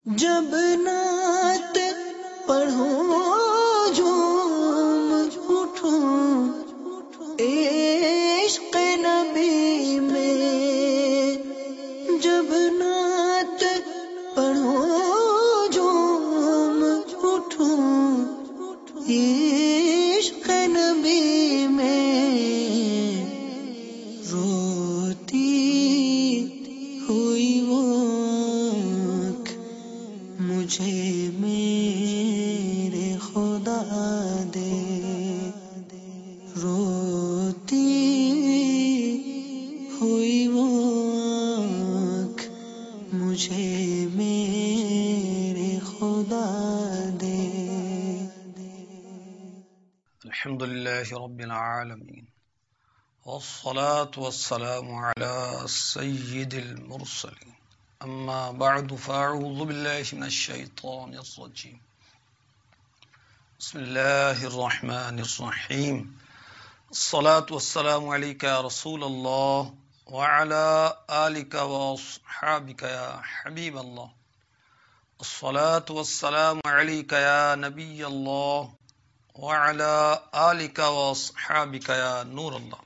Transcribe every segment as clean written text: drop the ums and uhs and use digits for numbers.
جب نعت پڑھوں جھوم اٹھوں عشق نبی میں، جب نعت پڑھوں جھوم اٹھوں عشق نبی میں، روتی ہوئی وہ آنکھ مجھے میرے خدا دے، روتی ہوئی وہ آنکھ مجھے میرے خدا دے۔ الحمدللہ رب العالمین، والصلاة والسلام على سید المرسلین، اما بعد فاعوذ باللہ من الشیطان الرجیم، بسم اللہ الرحمن الرحیم، الصلاة والسلام علیک یا رسول اللہ وعلى آلک واصحابک یا حبیب اللہ، الصلاة والسلام علیک یا نبی اللہ وعلى آلک واصحابک یا نور اللہ۔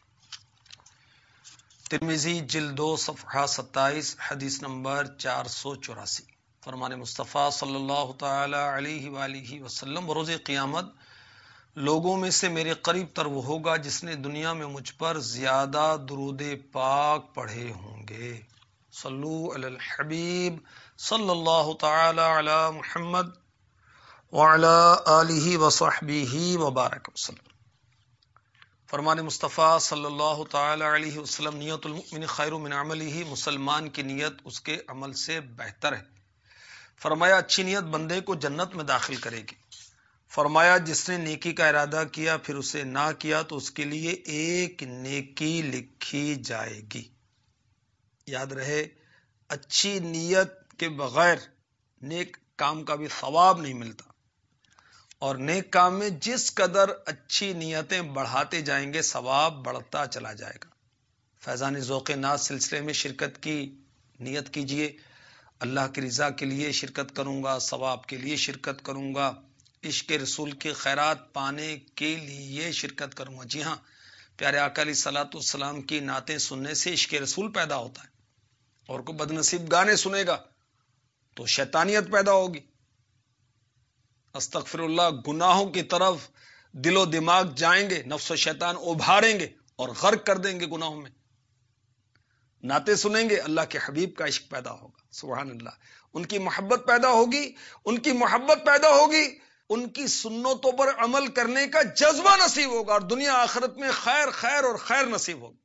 ترمذی جلد 2 صفحہ 27 حدیث نمبر 484۔ فرمان مصطفیٰ صلی اللہ تعالی علیہ وآلہ وسلم، بروز قیامت لوگوں میں سے میرے قریب تر وہ ہوگا جس نے دنیا میں مجھ پر زیادہ درود پاک پڑھے ہوں گے۔ صلو علی الحبیب صلی اللہ تعالی علی محمد وعلی آلہ وصحبہ وبارک وسلم۔ فرمان مصطفیٰ صلی اللہ تعالی علیہ وسلم، نیت المؤمن خیر من عملہ، مسلمان کی نیت اس کے عمل سے بہتر ہے۔ فرمایا اچھی نیت بندے کو جنت میں داخل کرے گی۔ فرمایا جس نے نیکی کا ارادہ کیا پھر اسے نہ کیا تو اس کے لیے ایک نیکی لکھی جائے گی۔ یاد رہے، اچھی نیت کے بغیر نیک کام کا بھی ثواب نہیں ملتا، اور نیک کام میں جس قدر اچھی نیتیں بڑھاتے جائیں گے ثواب بڑھتا چلا جائے گا۔ فیضان ذوق ناز سلسلے میں شرکت کی نیت کیجئے، اللہ کی رضا کے لیے شرکت کروں گا، ثواب کے لیے شرکت کروں گا، عشق رسول کی خیرات پانے کے لیے شرکت کروں گا۔ جی ہاں، پیارے آقا علیہ الصلوۃ والسلام کی نعتیں سننے سے عشق رسول پیدا ہوتا ہے، اور کوئی بد نصیب گانے سنے گا تو شیطانیت پیدا ہوگی۔ استغفر اللہ، گناہوں کی طرف دل و دماغ جائیں گے، نفس و شیطان ابھاریں گے اور غرق کر دیں گے گناہوں میں۔ نعتیں سنیں گے، اللہ کے حبیب کا عشق پیدا ہوگا، سبحان اللہ، ان کی محبت پیدا ہوگی، ان کی محبت پیدا ہوگی، ان کی سنتوں پر عمل کرنے کا جذبہ نصیب ہوگا، اور دنیا آخرت میں خیر خیر اور خیر نصیب ہوگی۔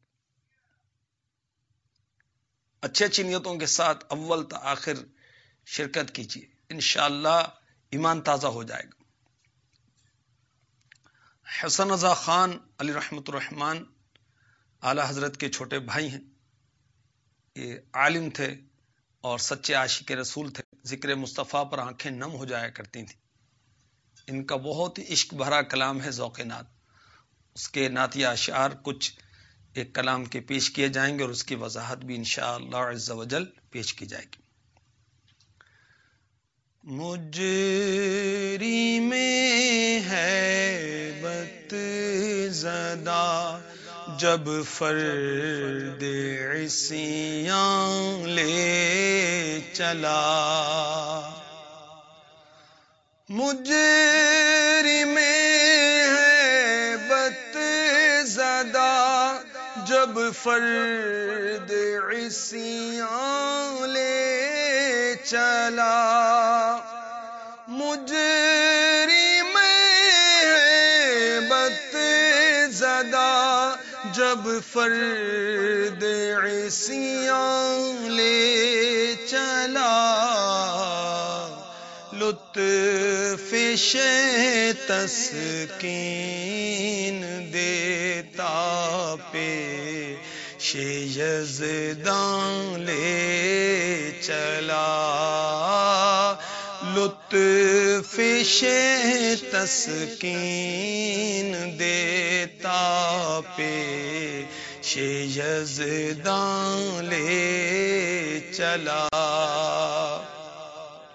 اچھی اچھی نیتوں کے ساتھ اول تا آخر شرکت کیجیے، انشاءاللہ ایمان تازہ ہو جائے گا۔ حسن رضا خان علی رحمت الرحمن اعلی حضرت کے چھوٹے بھائی ہیں، یہ عالم تھے اور سچے عاشق رسول تھے، ذکر مصطفیٰ پر آنکھیں نم ہو جایا کرتی تھیں۔ ان کا بہت ہی عشق بھرا کلام ہے ذوق نعت، اس کے نعتیہ اشعار کچھ ایک کلام کے پیش کیے جائیں گے اور اس کی وضاحت بھی انشاءاللہ عز و جل پیش کی جائے گی۔ مجری میں ہیبت زدہ جب فرد عصیاں لے چلا، مجری میں ہیبت زدہ جب فرد عصیاں لے چلا، مجری میں ہیبت زدہ جب فرد عصیاں لے چلا، لطف شہ تسکین دیتا پیش یزداں لے چلا، لطف شہ تسکین دیتا پیش یزداں لے چلا،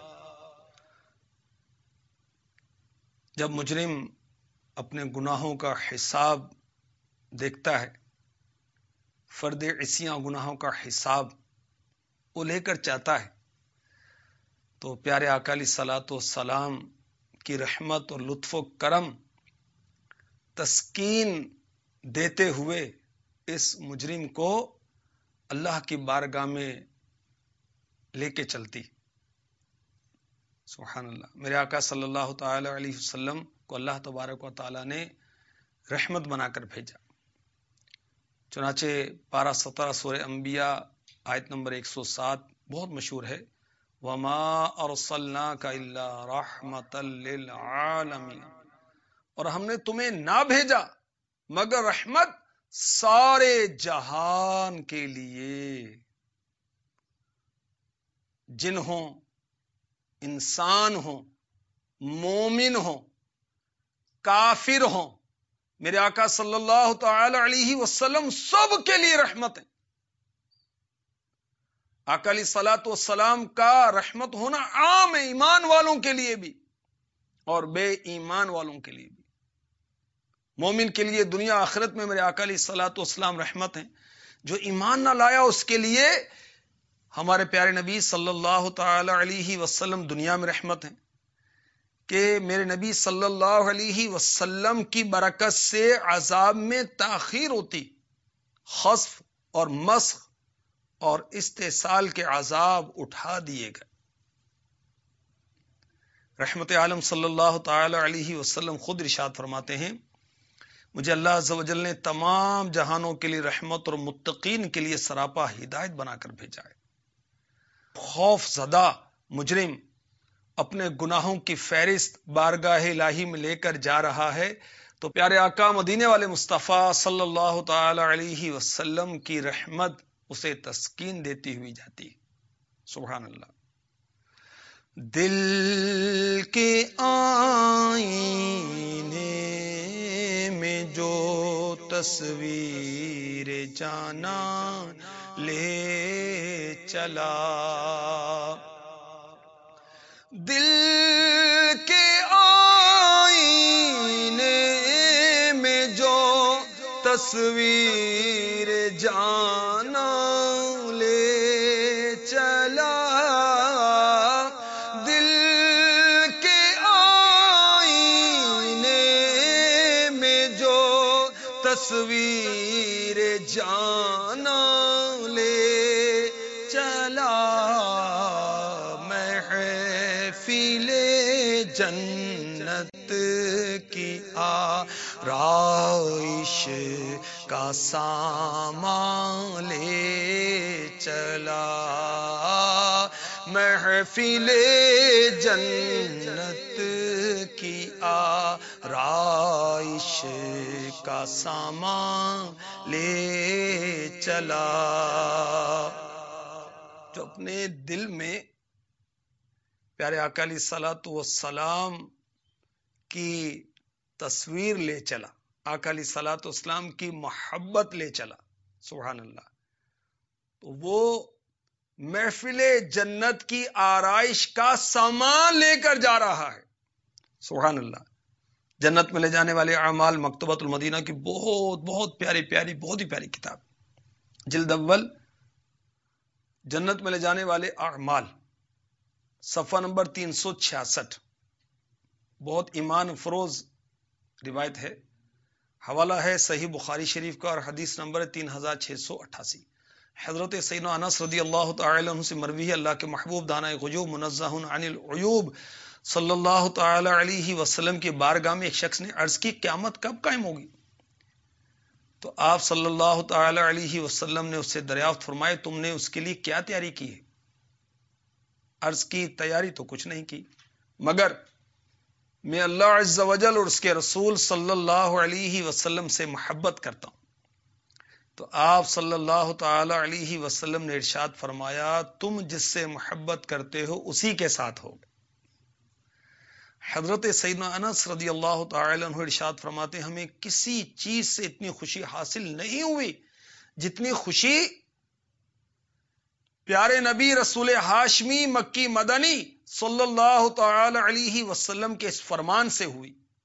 جب مجرم اپنے گناہوں کا حساب دیکھتا ہے، فرد عصیاں گناہوں کا حساب وہ لے کر چاہتا ہے، تو پیارے آقا علیہ الصلوۃ والسلام کی رحمت اور لطف و کرم تسکین دیتے ہوئے اس مجرم کو اللہ کی بارگاہ میں لے کے چلتی. سبحان اللہ. میرے آقا صلی اللہ تعالی علیہ وسلم کو اللہ تبارک و تعالی نے رحمت بنا کر بھیجا. چنانچہ پارہ 17 سورہ انبیاء آیت نمبر 107 بہت مشہور ہے، وَمَا أَرْسَلْنَاكَ إِلَّا رَحْمَةً لِّلْعَالَمِينَ، اور ہم نے تمہیں نہ بھیجا مگر رحمت سارے جہان کے لیے. جن ہوں، انسان ہوں، مومن ہوں، کافر ہوں، میرے آقا صلی اللہ تعالی علیہ وسلم سب کے لیے رحمت ہے. آقا علیہ الصلوۃ والسلام کا رحمت ہونا عام ہے، ایمان والوں کے لیے بھی اور بے ایمان والوں کے لیے بھی. مومن کے لیے دنیا آخرت میں میرے آقا علیہ الصلوۃ والسلام رحمت ہیں. جو ایمان نہ لایا اس کے لیے ہمارے پیارے نبی صلی اللہ تعالی علیہ وسلم دنیا میں رحمت ہیں کہ میرے نبی صلی اللہ علیہ وسلم کی برکت سے عذاب میں تاخیر ہوتی، خسف اور مسخ اور استحصال کے عذاب اٹھا دیے گئے. رحمت عالم صلی اللہ تعالی علیہ وسلم خود ارشاد فرماتے ہیں، مجھے اللہ عز و جل نے تمام جہانوں کے لیے رحمت اور متقین کے لیے سراپا ہدایت بنا کر بھیجا ہے. خوف زدہ مجرم اپنے گناہوں کی فہرست بارگاہ الہی میں لے کر جا رہا ہے تو پیارے آقا مدینے والے مصطفیٰ صلی اللہ تعالی علیہ وسلم کی رحمت اسے تسکین دیتی ہوئی جاتی. سبحان اللہ. دل کے آئینے میں جو تصویر جانا لے چلا، دل کے آئینے میں جو تصویر جانا لے چلا، دل کے آئینے میں جو تصویر جانا لے چلا، محفل جنت کی آرائش کا سامان لے چلا، محفل جنت کی آرائش کا سامان لے چلا. جو اپنے دل میں پیارے آقا علیہ الصلوۃ والسلام کی تصویر لے چلا، آقا علیہ الصلوۃ والسلام کی محبت لے چلا، سبحان اللہ، تو وہ محفل جنت کی آرائش کا سامان لے کر جا رہا ہے. سبحان اللہ. جنت میں لے جانے والے اعمال مکتبۃ المدینہ کی بہت پیاری بہت ہی پیاری کتاب، جلد اول جنت میں لے جانے والے اعمال، صفحہ نمبر 366، بہت ایمان فروز روایت ہے. حوالہ ہے صحیح بخاری شریف کا اور حدیث نمبر 3688. حضرت سیدنا انس رضی اللہ تعالی عنہ سے مروی ہے، اللہ کے محبوب دانہ غیوب منزہ عن العیوب صلی اللہ تعالی علیہ وسلم کی بارگاہ میں ایک شخص نے عرض کی قیامت کب قائم ہوگی؟ تو آپ صلی اللہ تعالی علیہ وسلم نے اس سے دریافت فرمائے تم نے اس کے لیے کیا تیاری کی ہے؟ عرض کی تیاری تو کچھ نہیں کی مگر میں اللہ عز و جل اور اس کے رسول صلی اللہ علیہ وسلم سے محبت کرتا ہوں. تو آپ صلی اللہ تعالی علیہ وسلم نے ارشاد فرمایا تم جس سے محبت کرتے ہو اسی کے ساتھ ہو. حضرت سیدنا انس رضی اللہ تعالی عنہ ارشاد فرماتے ہمیں کسی چیز سے اتنی خوشی حاصل نہیں ہوئی جتنی خوشی پیارے نبی رسول ہاشمی مکی مدنی صلی اللہ تعالی علیہ وسلم کے اس فرمان سے ہوئی.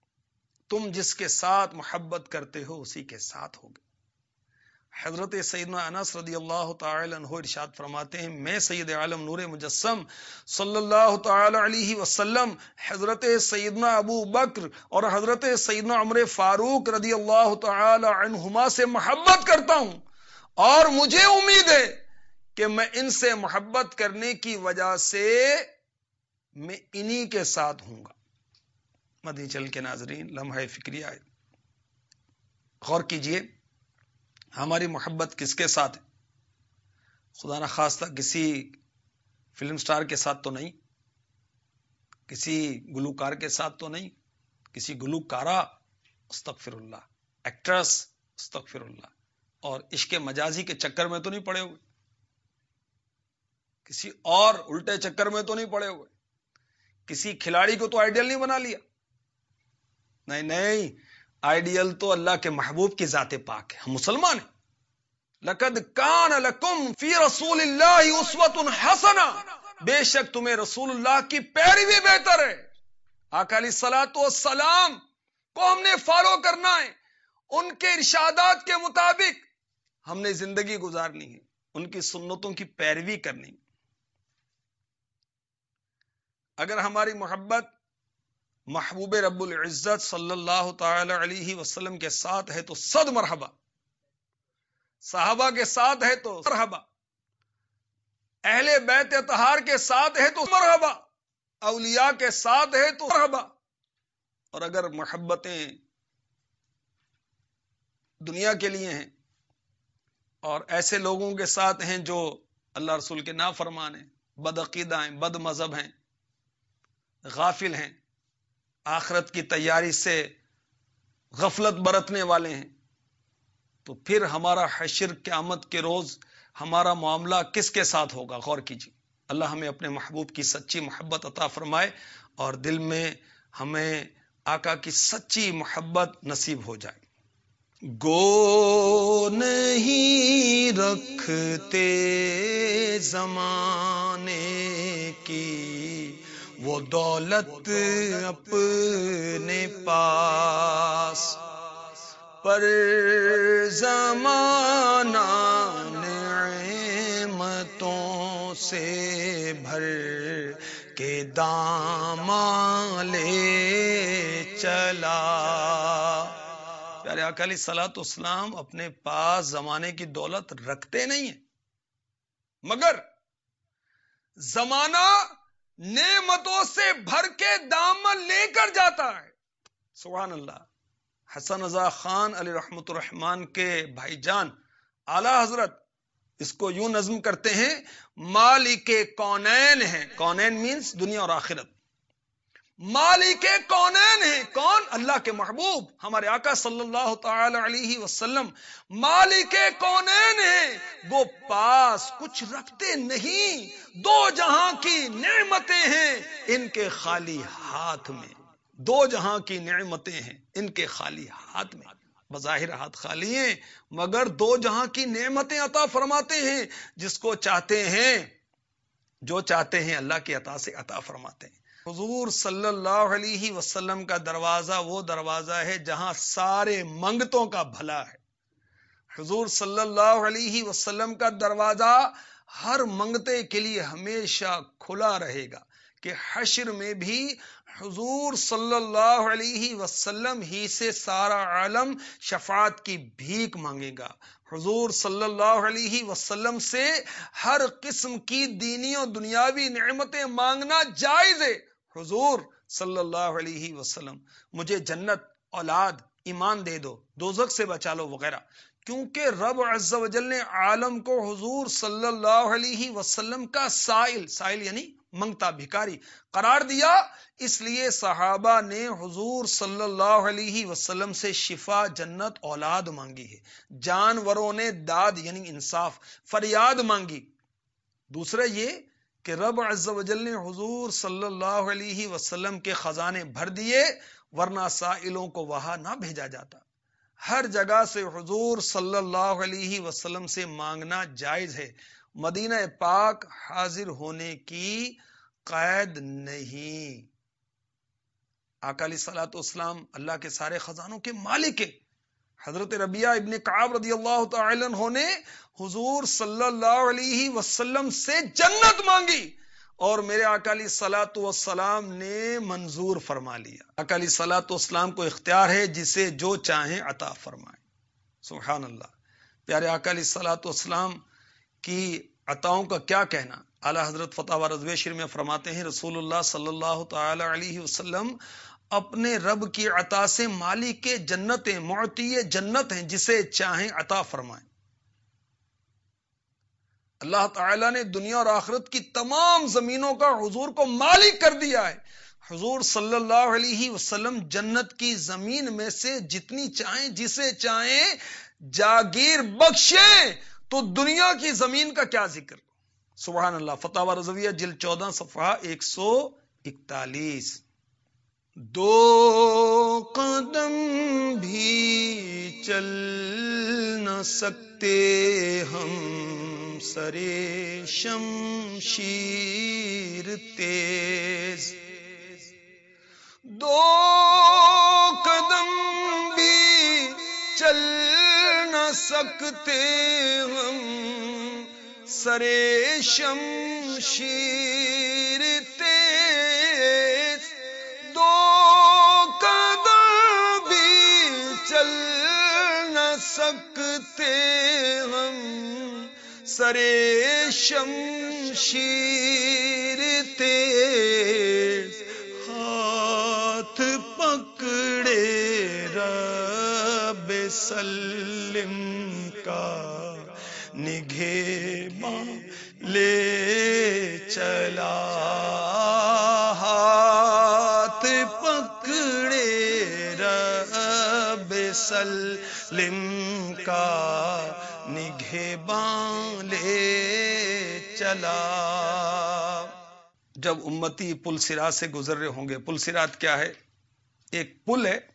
تم جس کے ساتھ محبت کرتے ہو اسی کے ساتھ ہوگے۔ حضرت سیدنا انس رضی اللہ تعالی عنہ ارشاد فرماتے ہیں، میں سید عالم نور مجسم صلی اللہ تعالی علیہ وسلم، حضرت سیدنا ابو بکر اور حضرت سیدنا عمر فاروق رضی اللہ تعالی عنہما سے محبت کرتا ہوں، اور مجھے امید ہے کہ میں ان سے محبت کرنے کی وجہ سے میں انہی کے ساتھ ہوں گا۔ مدنی چل کے ناظرین، لمحہ فکریہ ہے، غور کیجئے، ہماری محبت کس کے ساتھ ہے؟ خدا نہ خواستہ کسی فلم سٹار کے ساتھ تو نہیں، کسی گلوکار کے ساتھ تو نہیں، کسی گلوکارہ استغفر اللہ، ایکٹریس استغفر اللہ، اور عشق مجازی کے چکر میں تو نہیں پڑے ہوئے، کسی اور الٹے چکر میں تو نہیں پڑے ہوئے، کسی کھلاڑی کو تو آئیڈیل نہیں بنا لیا، نہیں، آئیڈیل تو اللہ کے محبوب کی ذات پاک ہے، ہم مسلمان ہیں۔ لقد کان لکم فی رسول اللہ اسوۃ حسنہ، بے شک تمہیں رسول اللہ کی پیروی بہتر ہے۔ آقا علیہ الصلوۃ والسلام کو ہم نے فالو کرنا ہے، ان کے ارشادات کے مطابق ہم نے زندگی گزارنی ہے، ان کی سنتوں کی پیروی کرنی ہے۔ اگر ہماری محبت محبوب رب العزت صلی اللہ تعالی علیہ وسلم کے ساتھ ہے تو صد مرحبا، صحابہ کے ساتھ ہے تو مرحبا، اہل بیت اطہار کے ساتھ ہے تو مرحبا، اولیاء کے ساتھ ہے تو مرحبا۔ اور اگر محبتیں دنیا کے لیے ہیں اور ایسے لوگوں کے ساتھ ہیں جو اللہ رسول کے نافرمان ہیں، بدعقیدہ ہیں، بد مذہب ہیں، غافل ہیں، آخرت کی تیاری سے غفلت برتنے والے ہیں، تو پھر ہمارا حشر قیامت کے روز ہمارا معاملہ کس کے ساتھ ہوگا؟ غور کیجیے۔ اللہ ہمیں اپنے محبوب کی سچی محبت عطا فرمائے اور دل میں ہمیں آقا کی سچی محبت نصیب ہو جائے۔ گو نہیں رکھتے زمانے کی وہ دولت اپنے پاس، پر زمانہ نعمتوں سے بھر کے داماں لے چلا۔ پیارے آقا علیہ الصلوۃ والسلام اپنے پاس زمانے کی دولت رکھتے نہیں ہیں، مگر زمانہ نعمتوں سے بھر کے دامن لے کر جاتا ہے۔ سبحان اللہ۔ حسن رضا خان علیہ رحمت الرحمان کے بھائی جان اعلی حضرت اس کو یوں نظم کرتے ہیں، مالک کونین ہیں، کونین مینز دنیا اور آخرت، مالک کونین ہیں، کون؟ اللہ کے محبوب ہمارے آقا صلی اللہ تعالی علیہ وسلم مالک کونین ہیں، وہ پاس کچھ رکھتے نہیں، دو جہاں کی نعمتیں ہیں ان کے خالی ہاتھ میں، دو جہاں کی نعمتیں ہیں ان کے خالی ہاتھ میں، بظاہر ہاتھ خالی ہیں مگر دو جہاں کی نعمتیں عطا فرماتے ہیں، جس کو چاہتے ہیں، جو چاہتے ہیں اللہ کی عطا سے عطا فرماتے ہیں۔ حضور صلی اللہ علیہ وسلم کا دروازہ وہ دروازہ ہے جہاں سارے منگتوں کا بھلا ہے۔ حضور صلی اللہ علیہ وسلم کا دروازہ ہر منگتے کے لیے ہمیشہ کھلا رہے گا کہ حشر میں بھی حضور صلی اللہ علیہ وسلم ہی سے سارا عالم شفاعت کی بھیک مانگے گا۔ حضور صلی اللہ علیہ وسلم سے ہر قسم کی دینی و دنیاوی نعمتیں مانگنا جائز ہے۔ حضور صلی اللہ علیہ وسلم مجھے جنت، اولاد، ایمان دے دو، دوزخ سے بچا لو وغیرہ، کیونکہ رب عز و جل نے عالم کو حضور صلی اللہ علیہ وسلم کا سائل یعنی منگتا بھکاری قرار دیا، اس لیے صحابہ نے حضور صلی اللہ علیہ وسلم سے شفا، جنت، اولاد مانگی ہے، جانوروں نے داد یعنی انصاف، فریاد مانگی۔ دوسرا یہ کہ رب عز و جل نے حضور صلی اللہ علیہ وسلم کے خزانے بھر دیے، ورنہ سائلوں کو وہاں نہ بھیجا جاتا۔ ہر جگہ سے حضور صلی اللہ علیہ وسلم سے مانگنا جائز ہے، مدینہ پاک حاضر ہونے کی قید نہیں۔ آقا علیہ الصلوۃ والسلام اللہ کے سارے خزانوں کے مالک ہیں. حضرت ربیعہ ابن کعب رضی اللہ تعالی عنہ نے حضور صلی اللہ علیہ وسلم سے جنت مانگی اور میرے آقا علیہ الصلوۃ والسلام نے منظور فرما لیا. آقا علیہ الصلوۃ والسلام کو اختیار ہے جسے جو چاہیں عطا فرمائیں. سبحان اللہ. پیارے آقا علیہ الصلوۃ والسلام کی عطاؤں کا کیا کہنا. اعلی حضرت فتاوی رضویہ شریف میں فرماتے ہیں رسول اللہ صلی اللہ تعالی علیہ وسلم اپنے رب کی عطا سے مالک جنت ہیں، معطی جنت ہیں، جسے چاہیں عطا فرمائیں. اللہ تعالیٰ نے دنیا اور آخرت کی تمام زمینوں کا حضور کو مالک کر دیا ہے. حضور صلی اللہ علیہ وسلم جنت کی زمین میں سے جتنی چاہیں جسے چاہیں جاگیر بخشیں تو دنیا کی زمین کا کیا ذکر. سبحان اللہ. فتاوی رضویہ جلد 14 صفحہ 141. 2 قدم بھی چل نہ سکتے ہم سرے شمشیر تیز. 2 قدم بھی چل نہ سکتے ہم سرے شمشیر تیز. 2 قدم بھی چل نہ سکتے ہم سرے شمشیر تیز. ہاتھ پکڑے رب سلم کا نگہباں لے چلا. ہاتھ پکڑے رب سلم کا نگہباں لے چلا. جب امتی پل صراط سے گزر رہے ہوں گے. پل صراط کیا ہے؟ ایک پل ہے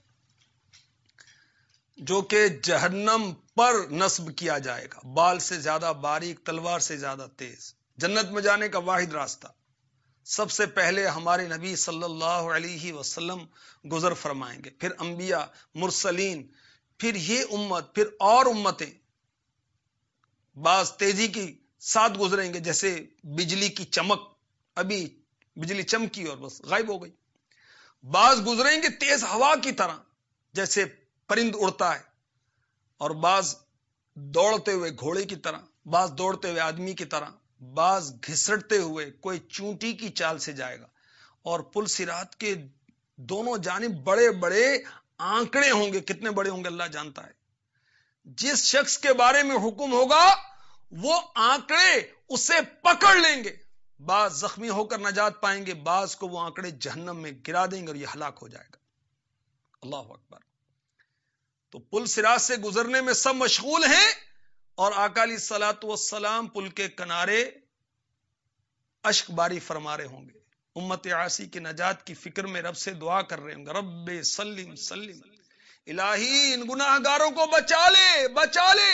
جو کہ جہنم پر نصب کیا جائے گا. بال سے زیادہ باریک، تلوار سے زیادہ تیز. جنت میں جانے کا واحد راستہ. سب سے پہلے ہمارے نبی صلی اللہ علیہ وسلم گزر فرمائیں گے، پھر انبیاء، مرسلین، پھر یہ امت، پھر اور امتیں. بعض تیزی کی ساتھ گزریں گے جیسے بجلی کی چمک. ابھی بجلی چمکی اور بس غائب ہو گئی. بعض گزریں گے تیز ہوا کی طرح جیسے پرند اڑتا ہے، اور بعض دوڑتے ہوئے گھوڑے کی طرح، بعض دوڑتے ہوئے آدمی کی طرح، بعض گھسٹتے ہوئے کوئی چونٹی کی چال سے جائے گا. اور پل صراط کے دونوں جانب بڑے بڑے آنکڑے ہوں گے. کتنے بڑے ہوں گے اللہ جانتا ہے. جس شخص کے بارے میں حکم ہوگا وہ آنکڑے اسے پکڑ لیں گے. بعض زخمی ہو کر نجات پائیں گے، بعض کو وہ آنکڑے جہنم میں گرا دیں گے اور یہ ہلاک ہو جائے گا. اللہ اکبر. تو پل صراط سے گزرنے میں سب مشغول ہیں اور آقا علیہ الصلوۃ والسلام پل کے کنارے اشک باری فرما رہے ہوں گے. امت عاصی کی نجات کی فکر میں رب سے دعا کر رہے ہوں گے، رب سلم سلم، الہی ان گناہ گاروں کو بچا لے بچا لے.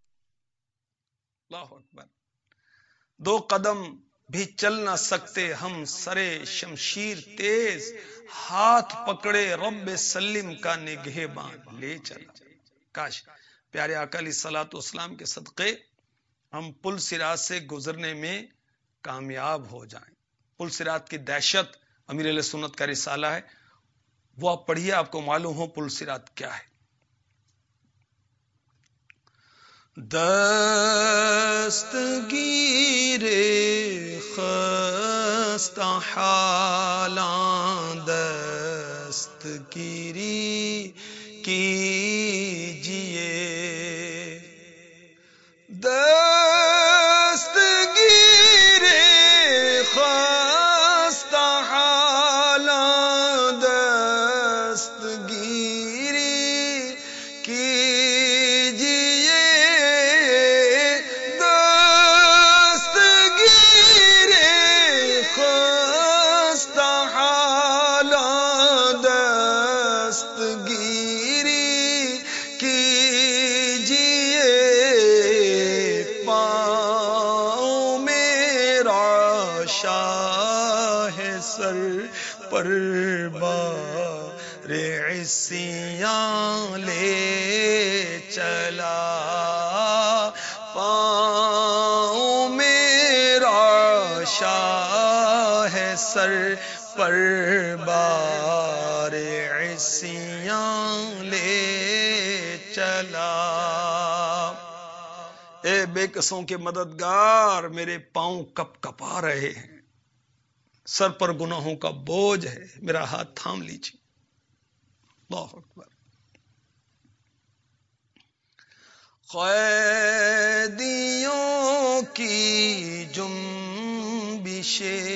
اللہ اکبر. 2 قدم بھی چل نہ سکتے ہم سرے شمشیر تیز. ہاتھ پکڑے رب سلم کا نگہباں لے چلا. کاش پیارے آقا علیہ الصلوۃ والسلام کے صدقے ہم پل صراط سے گزرنے میں کامیاب ہو جائیں. پل صراط کی دہشت امیر اہل سنت کا رسالہ ہے، وہ آپ پڑھیے، آپ کو معلوم ہو پل صراط کیا ہے. دستگیر خستہ حالاں دستگیری کیجئے. دستگیر خستہ حالاں دستگیری کیجئے. دستگیر خستہ حالاں دستگیری پر بار عصیاں لے چلا، پاؤں میرا شاہ سر پر بار عصیاں لے چلا۔ اے بے کسوں کے مددگار، میرے پاؤں کپ کپا رہے ہیں، سر پر گناہوں کا بوجھ ہے، میرا ہاتھ تھام لیجیے۔ اللہ اکبر۔ قیدیوں کی جنبش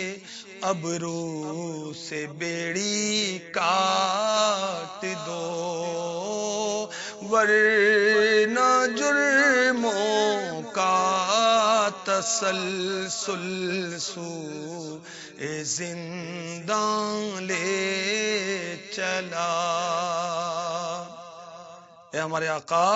ابرو سے بیڑی کاٹ دو، ورنہ جرموں کا تسلسل سوئے زنداں لے چلا۔ اے ہمارے آقا،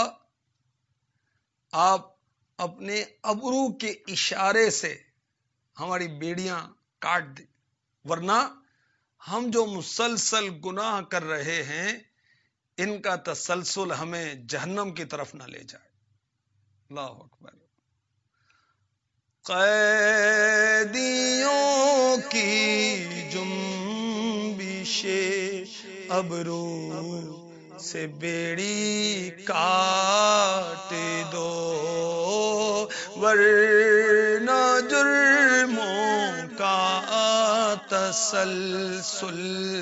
آپ اپنے ابرو کے اشارے سے ہماری بیڑیاں کاٹ دیں، ورنہ ہم جو مسلسل گناہ کر رہے ہیں ان کا تسلسل ہمیں جہنم کی طرف نہ لے جائے۔ اللہ اکبر۔ قیدیوں کی جنبش ابرو سے بیڑی کاٹ دو، ورنہ جرموں کا تسلسل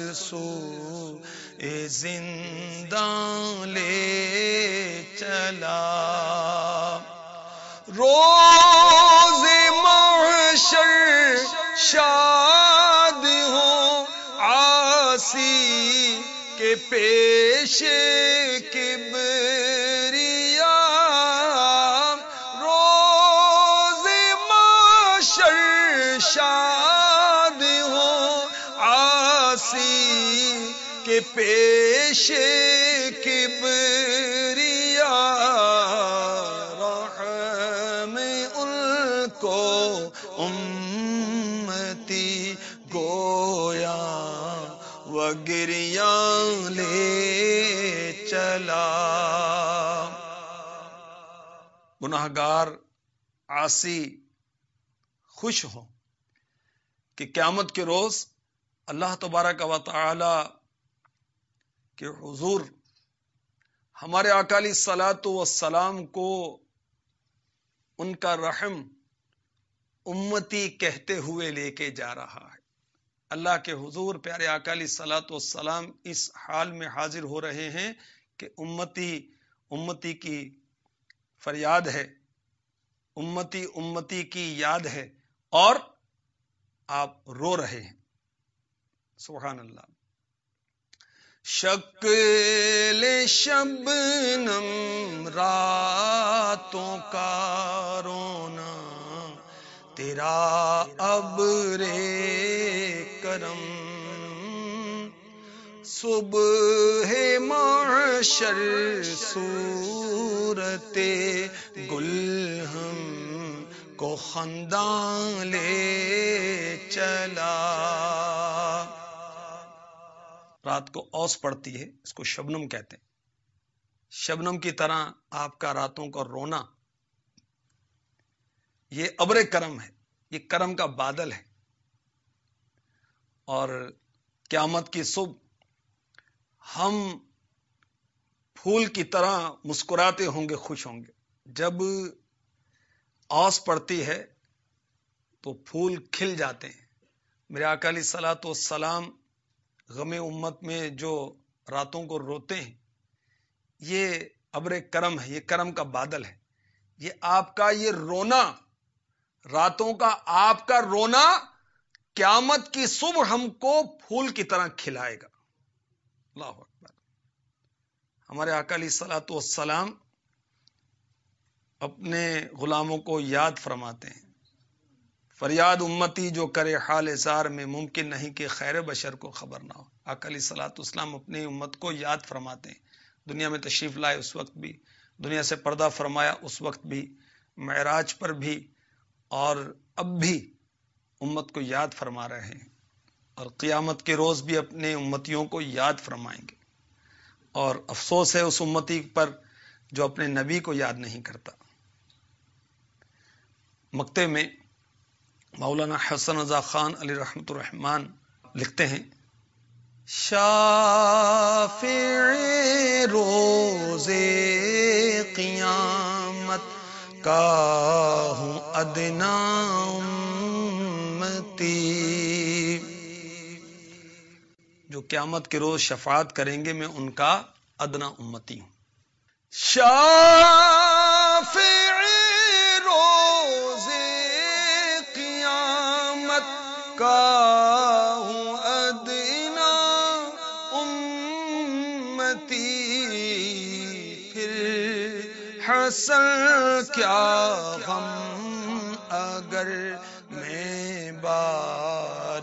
سوئے زنداں لے چلا۔ روز محشر شاد ہوں عاصی کے پیش کبریا، روز محشر شاد ہوں عاصی کے پیش کبریا، رحم ان کو امتی گویا وگریاں لے چلا۔ گناہگار عاصی خوش ہوں کہ قیامت کے روز اللہ تبارک و تعالی کے حضور ہمارے آقا علیہ الصلوۃ والسلام کو ان کا رحم امتی کہتے ہوئے لے کے جا رہا ہے۔ اللہ کے حضور پیارے آقا علیہ الصلوۃ والسلام اس حال میں حاضر ہو رہے ہیں کہ امتی کی فریاد ہے، امتی کی یاد ہے، اور آپ رو رہے ہیں۔ سبحان اللہ۔ شکل شبنم راتوں کا رونا، تیرا ابر کرم، صبح محشر صورت گل ہم کو خنداں لے چلا۔ رات کو اوس پڑتی ہے، اس کو شبنم کہتے ہیں۔ شبنم کی طرح آپ کا راتوں کا رونا، یہ ابر کرم ہے، یہ کرم کا بادل ہے، اور قیامت کی صبح ہم پھول کی طرح مسکراتے ہوں گے، خوش ہوں گے۔ جب اوس پڑتی ہے تو پھول کھل جاتے ہیں۔ میرے آقا علیہ الصلوۃ والسلام غم امت میں جو راتوں کو روتے ہیں، یہ ابر کرم ہے، یہ کرم کا بادل ہے۔ یہ آپ کا یہ رونا، راتوں کا آپ کا رونا قیامت کی صبح ہم کو پھول کی طرح کھلائے گا۔ اللہ اکبر۔ ہمارے آقا علیہ الصلوۃ والسلام اپنے غلاموں کو یاد فرماتے ہیں، فریاد امتی جو کرے حال زار میں، ممکن نہیں کہ خیر بشر کو خبر نہ ہو۔ آقا علیہ الصلوۃ والسلام اپنی امت کو یاد فرماتے ہیں، دنیا میں تشریف لائے اس وقت بھی، دنیا سے پردہ فرمایا اس وقت بھی، معراج پر بھی، اور اب بھی امت کو یاد فرما رہے ہیں۔ اور قیامت کے روز بھی اپنے امتیوں کو یاد فرمائیں گے، اور افسوس ہے اس امتی پر جو اپنے نبی کو یاد نہیں کرتا۔ مکتے میں مولانا حسن رضا خان علی رحمۃ الرحمان لکھتے ہیں، شافع روز قیامت کا ہوں ادنا امتی، جو قیامت کے روز شفاعت کریں گے میں ان کا ادنا امتی ہوں۔ شافع روز قیامت کا ہوں ادنا امتی، پھر حسن کیا غم اگر میں بار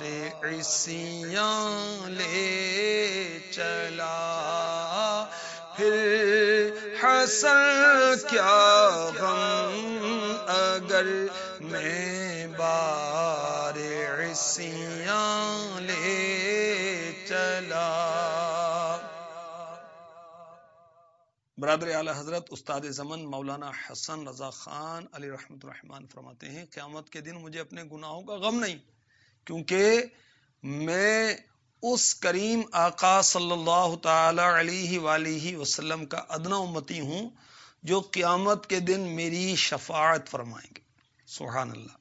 عصیاں لے چلا، پھر حسن کیا غم اگر میں بار عصیاں لے چلا۔ برادر اعلی حضرت استاد زمن مولانا حسن رضا خان علی رحمۃ الرحمان فرماتے ہیں، قیامت کے دن مجھے اپنے گناہوں کا غم نہیں، کیونکہ میں اس کریم آقا صلی اللہ تعالی علیہ وآلہ وسلم کا ادنا امتی ہوں جو قیامت کے دن میری شفاعت فرمائیں گے۔ سبحان اللہ۔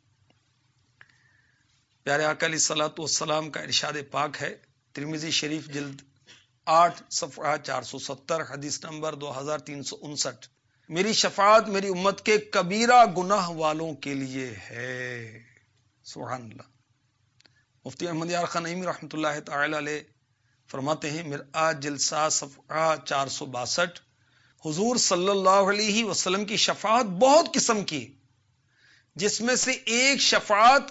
پیارے آقا علیہ الصلوۃ والسلام کا ارشاد پاک ہے، ترمذی شریف جلد 8 صفحہ 470 حدیث نمبر 2359، میری شفاعت میری امت کے کبیرہ گناہ والوں کے لیے ہے۔ سبحان اللہ۔ مفتی احمد یار خان نعیمی رحمۃ اللہ تعالی علیہ فرماتے ہیں، مرآت جلد 7 صفحہ 462، حضور صلی اللہ علیہ وسلم کی شفاعت بہت قسم کی، جس میں سے ایک شفاعت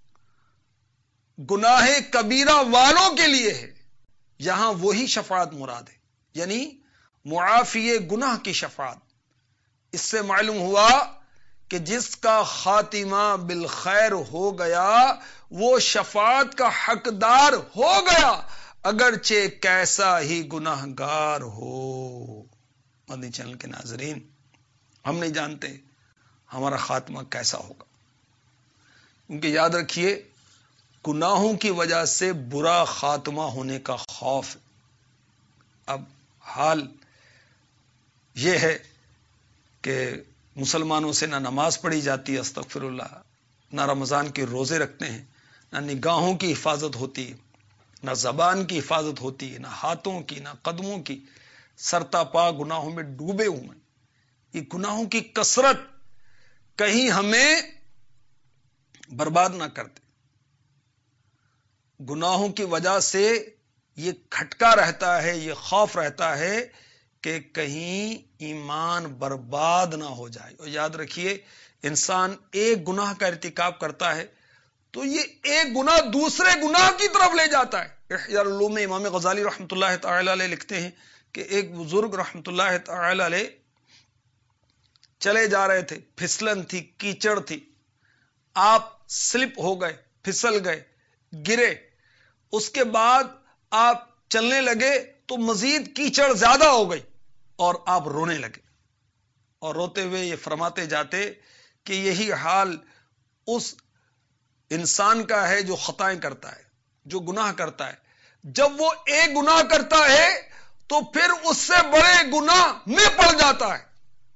گناہ کبیرہ والوں کے لیے ہے۔ یہاں وہی شفاعت مراد ہے، یعنی معافی گناہ کی شفاعت۔ اس سے معلوم ہوا کہ جس کا خاتمہ بالخیر ہو گیا وہ شفاعت کا حقدار ہو گیا، اگرچہ کیسا ہی گناہ گار ہو۔ مدنی چینل کے ناظرین، ہم نہیں جانتے ہمارا خاتمہ کیسا ہوگا، کیونکہ یاد رکھیے گناہوں کی وجہ سے برا خاتمہ ہونے کا خوف ہے۔ اب حال یہ ہے کہ مسلمانوں سے نہ نماز پڑھی جاتی ہے، استغفر اللہ، نہ رمضان کے روزے رکھتے ہیں، نہ نگاہوں کی حفاظت ہوتی ہے، نہ زبان کی حفاظت ہوتی ہے، نہ ہاتھوں کی، نہ قدموں کی، سرتا پا گناہوں میں ڈوبے ہوئے ہیں۔ یہ گناہوں کی کثرت کہیں ہمیں برباد نہ کرتے۔ گناہوں کی وجہ سے یہ کھٹکا رہتا ہے، یہ خوف رہتا ہے کہ کہیں ایمان برباد نہ ہو جائے۔ اور یاد رکھیے انسان ایک گناہ کا ارتکاب کرتا ہے تو یہ ایک گناہ دوسرے گناہ کی طرف لے جاتا ہے۔ احیاء العلوم میں امام غزالی رحمۃ اللہ تعالی علیہ لکھتے ہیں کہ ایک بزرگ رحمۃ اللہ تعالی علیہ چلے جا رہے تھے، پھسلن تھی، کیچڑ تھی، آپ سلپ ہو گئے، پھسل گئے، گرے، اس کے بعد آپ چلنے لگے تو مزید کیچڑ زیادہ ہو گئی اور آپ رونے لگے، اور روتے ہوئے یہ فرماتے جاتے کہ یہی حال اس انسان کا ہے جو خطائیں کرتا ہے، جو گناہ کرتا ہے۔ جب وہ ایک گناہ کرتا ہے تو پھر اس سے بڑے گناہ میں پڑ جاتا ہے۔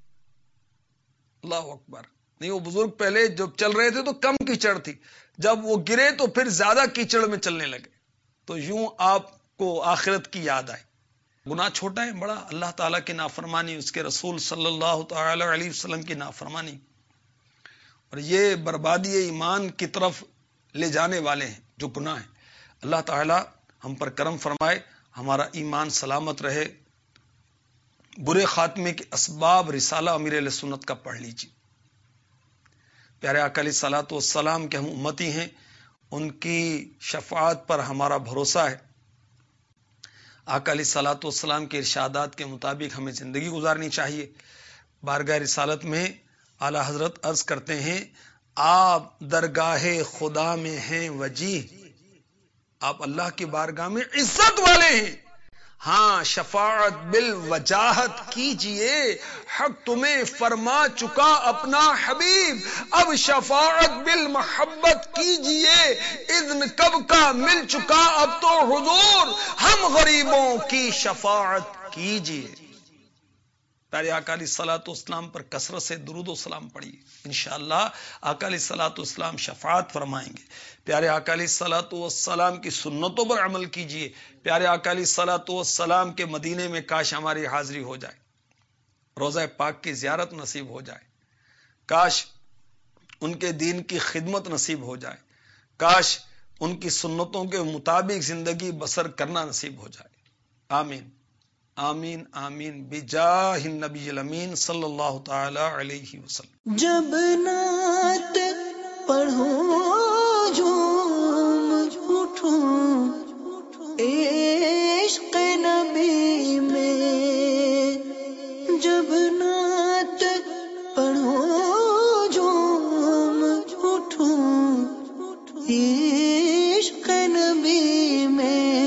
اللہ اکبر۔ نہیں، وہ بزرگ پہلے جب چل رہے تھے تو کم کیچڑ تھی، جب وہ گرے تو پھر زیادہ کیچڑ میں چلنے لگے، تو یوں آپ کو آخرت کی یاد آئی۔ گناہ چھوٹا ہے بڑا، اللہ تعالیٰ کی نافرمانی، اس کے رسول صلی اللہ تعالی علیہ وسلم کی نافرمانی، اور یہ بربادی ایمان کی طرف لے جانے والے ہیں جو گناہ ہیں۔ اللہ تعالیٰ ہم پر کرم فرمائے، ہمارا ایمان سلامت رہے۔ برے خاتمے کے اسباب رسالہ امیر اہل سنت کا پڑھ لیجیے۔ پیارے آقا علیہ الصلوۃ والسلام کے ہم امتی ہیں، ان کی شفاعت پر ہمارا بھروسہ ہے۔ آقا علیہ الصلوۃ والسلام کے ارشادات کے مطابق ہمیں زندگی گزارنی چاہیے۔ بارگاہ رسالت میں اعلی حضرت عرض کرتے ہیں، آپ درگاہ خدا میں ہیں وجیہ، آپ اللہ کی بارگاہ میں عزت والے ہیں. ہاں شفاعت بالوجاہت کیجئے، حق تمہیں فرما چکا اپنا حبیب. اب شفاعت بالمحبت کیجئے، اذن کب کا مل چکا اب تو حضور، ہم غریبوں کی شفاعت کیجئے. پیارے آقا علیہ الصلوۃ والسلام پر کثرت سے درود و سلام پڑھیے، انشاءاللہ آقا علیہ الصلوۃ والسلام شفاعت فرمائیں گے. پیارے آقا علیہ الصلوۃ والسلام کی سنتوں پر عمل کیجئے. پیارے آقا علیہ الصلوۃ والسلام کے مدینے میں کاش ہماری حاضری ہو جائے، روضہ پاک کی زیارت نصیب ہو جائے، کاش ان کے دین کی خدمت نصیب ہو جائے، کاش ان کی سنتوں کے مطابق زندگی بسر کرنا نصیب ہو جائے. آمین آمین آمین بجاہ النبی الامین صلی اللہ تعالی علیہ وسلم. جب نعت پڑھوں جھوم اٹھوں عشق نبی میں، جب نعت پڑھوں جھوم اٹھوں عشق نبی میں،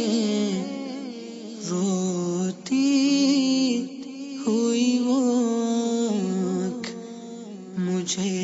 روتی ہوئی وہ آنکھ مجھے